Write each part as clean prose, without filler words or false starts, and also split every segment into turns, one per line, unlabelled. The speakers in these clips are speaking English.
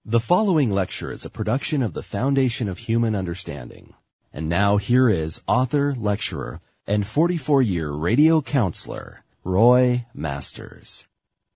The following lecture is a production of the Foundation of Human Understanding. And now here is author, lecturer, and 44-year radio counselor, Roy Masters.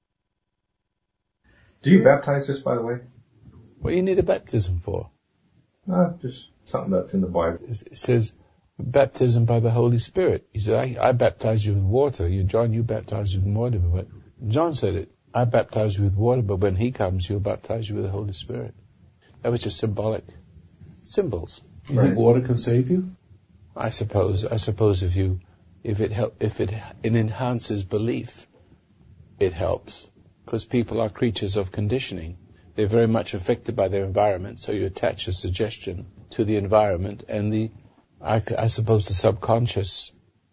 Do you baptize this, by the way?
What do you need a baptism for?
Just something that's in the Bible.
It says baptism by the Holy Spirit. He said, I baptize you with water. John, you baptize you with water. But John said it. I baptize you with water, but when he comes, he'll baptize you with the Holy Spirit. That was just symbolic symbols. You think water can save you? I suppose if it enhances belief, it helps. Because people are creatures of conditioning. They're very much affected by their environment, so you attach a suggestion to the environment, and I suppose the subconscious.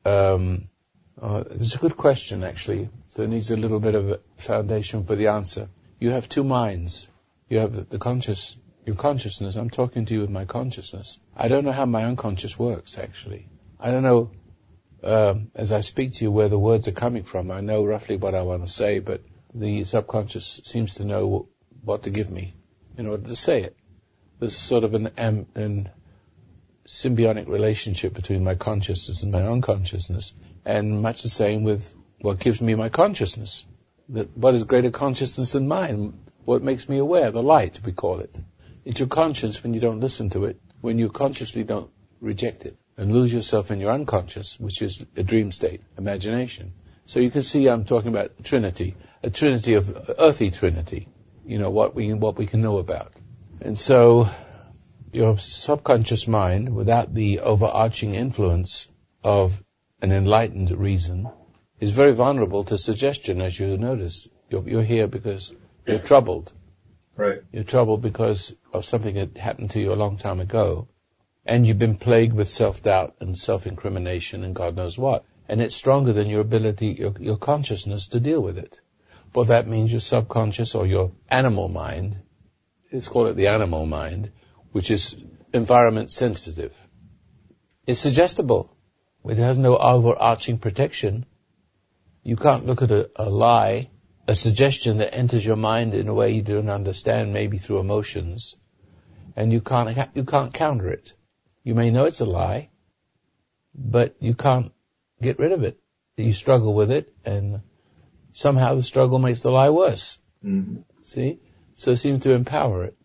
It's a good question, actually. So it needs a little bit of a foundation for the answer. You have two minds. You have your consciousness. I'm talking to you with my consciousness. I don't know how my unconscious works, actually. I don't know, as I speak to you, where the words are coming from. I know roughly what I want to say, but the subconscious seems to know what to give me in order to say it. There's sort of an symbiotic relationship between my consciousness and my unconsciousness, and much the same with what gives me my consciousness. What is greater consciousness than mine? What makes me aware? The light, we call it. It's your conscience when you don't listen to it, when you consciously don't reject it, and lose yourself in your unconscious, which is a dream state, imagination. So you can see I'm talking about a trinity of earthy trinity, what we can know about. And so your subconscious mind, without the overarching influence of an enlightened reason, is very vulnerable to suggestion, as you notice. You're here because you're troubled.
Right.
You're troubled because of something that happened to you a long time ago, and you've been plagued with self-doubt and self-incrimination and God knows what. And it's stronger than your ability, your consciousness to deal with it. But that means your subconscious or your animal mind, let's call it the animal mind, which is environment sensitive. It's suggestible. It has no overarching protection. You can't look at a lie, a suggestion that enters your mind in a way you don't understand, maybe through emotions, and you can't counter it. You may know it's a lie, but you can't get rid of it. You struggle with it, and somehow the struggle makes the lie worse.
Mm-hmm.
See? So it seems to empower it.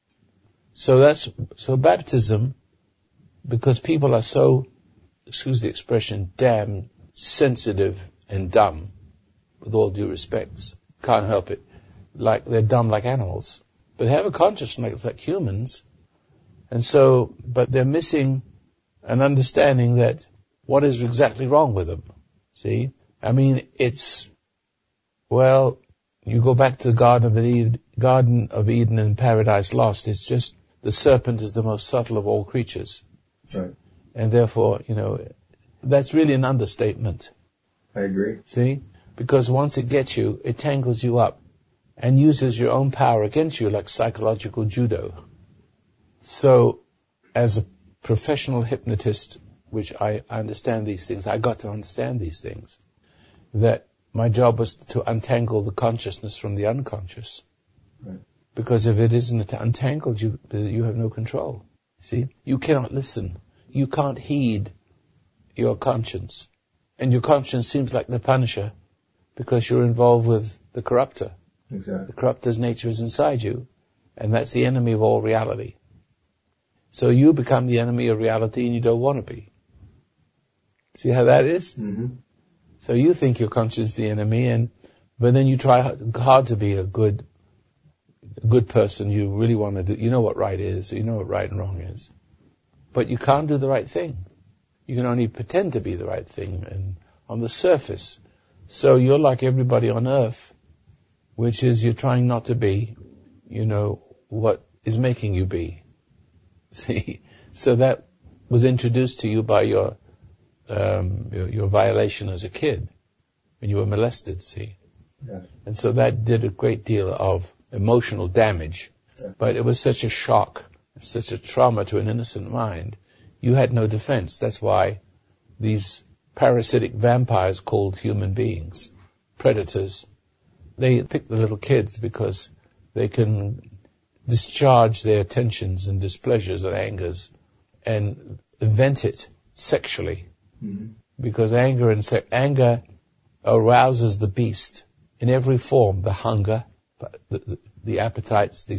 So baptism, because people are so, excuse the expression, damn sensitive and dumb, with all due respects, can't help it. Like they're dumb like animals, but they have a consciousness like humans, and so, but they're missing an understanding that what is exactly wrong with them. See, I mean, you go back to the Garden of Eden and Paradise Lost. It's just the serpent is the most subtle of all creatures,
right?
And therefore, that's really an understatement.
I agree.
See? Because once it gets you, it tangles you up and uses your own power against you like psychological judo. So, as a professional hypnotist, which I understand these things, I got to understand these things, that my job was to untangle the consciousness from the unconscious.
Right.
Because if it isn't untangled, you have no control. See? You cannot listen. You can't heed your conscience. And your conscience seems like the punisher because you're involved with the corrupter.
Exactly.
The corrupter's nature is inside you, and that's the enemy of all reality. So you become the enemy of reality and you don't want to be. See how that is?
Mm-hmm.
So you think your conscience is the enemy, but then you try hard to be a good person. You really want to do, you know what right is, you know what right and wrong is. But you can't do the right thing. You can only pretend to be the right thing and on the surface. So you're like everybody on earth, which is you're trying not to be, what is making you be. See? So that was introduced to you by your violation as a kid when you were molested, see?
Yes.
And so that did a great deal of emotional damage. Yeah. But it was such a shock, such a trauma to an innocent mind. You had no defense. That's why these parasitic vampires called human beings, predators, they pick the little kids because they can discharge their tensions and displeasures and angers and vent it sexually.
Mm-hmm.
Because anger arouses the beast in every form, the hunger, the appetites, the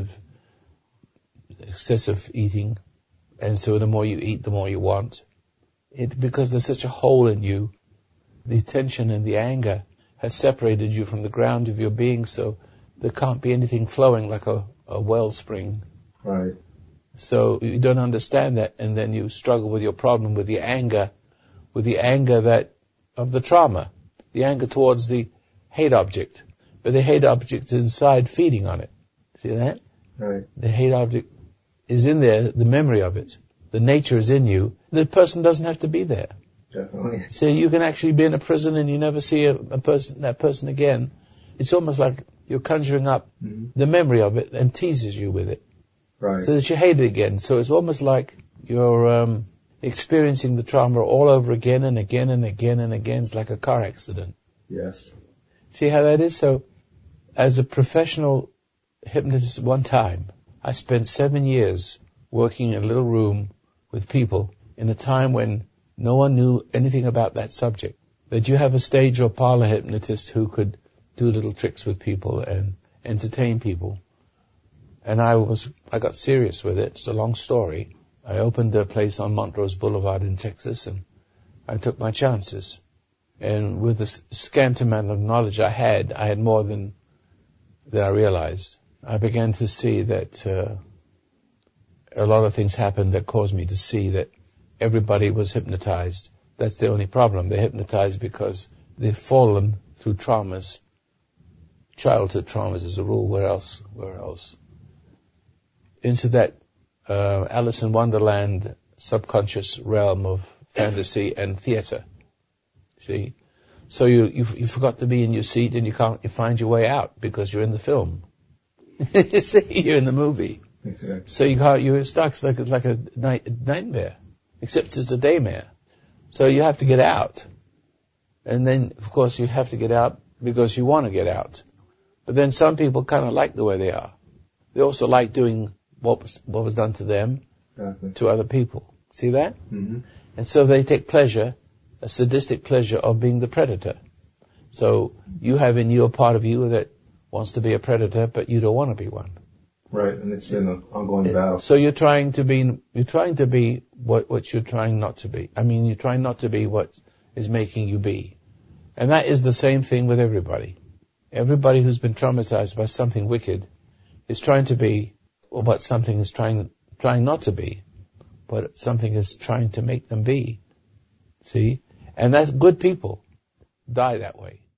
excessive eating. And so the more you eat, the more you want. Because there's such a hole in you, the tension and the anger has separated you from the ground of your being, so there can't be anything flowing like a wellspring.
Right.
So you don't understand that, and then you struggle with your problem, with the anger that of the trauma, the anger towards the hate object. But the hate object is inside feeding on it. See that?
Right.
The hate object is in there, the memory of it. The nature is in you. The person doesn't have to be there.
Definitely.
So you can actually be in a prison and you never see that person again. It's almost like you're conjuring up the memory of it and teases you with it.
Right.
So that you hate it again. So it's almost like you're experiencing the trauma all over again and again and again and again. It's like a car accident.
Yes.
See how that is? So as a professional hypnotist at one time, I spent 7 years working in a little room with people in a time when no one knew anything about that subject. That you have a stage or parlor hypnotist who could do little tricks with people and entertain people. And I got serious with it. It's a long story. I opened a place on Montrose Boulevard in Texas, and I took my chances. And with the scant amount of knowledge I had more than I realized. I began to see that a lot of things happened that caused me to see that everybody was hypnotized. That's the only problem. They're hypnotized because they've fallen through traumas. Childhood traumas as a rule. Where else? Into that Alice in Wonderland subconscious realm of fantasy and theater. See? So you forgot to be in your seat and you find your way out because you're in the film. You see, you're in the movie.
Exactly.
So you're stuck. It's like a nightmare, except it's a daymare. So you have to get out. And then, of course, you have to get out because you want to get out. But then some people kind of like the way they are. They also like doing what was done to them, to other people. See that?
Mm-hmm.
And so they take pleasure, a sadistic pleasure of being the predator. So you have in you a part of you that wants to be a predator, but you don't want to be one.
Right, and it's been an ongoing battle.
So you're trying to be what you're trying not to be. I mean, you're trying not to be what is making you be. And that is the same thing with everybody. Everybody who's been traumatized by something wicked is trying to be what something is trying not to be, but something is trying to make them be. See? And that's good people die that way.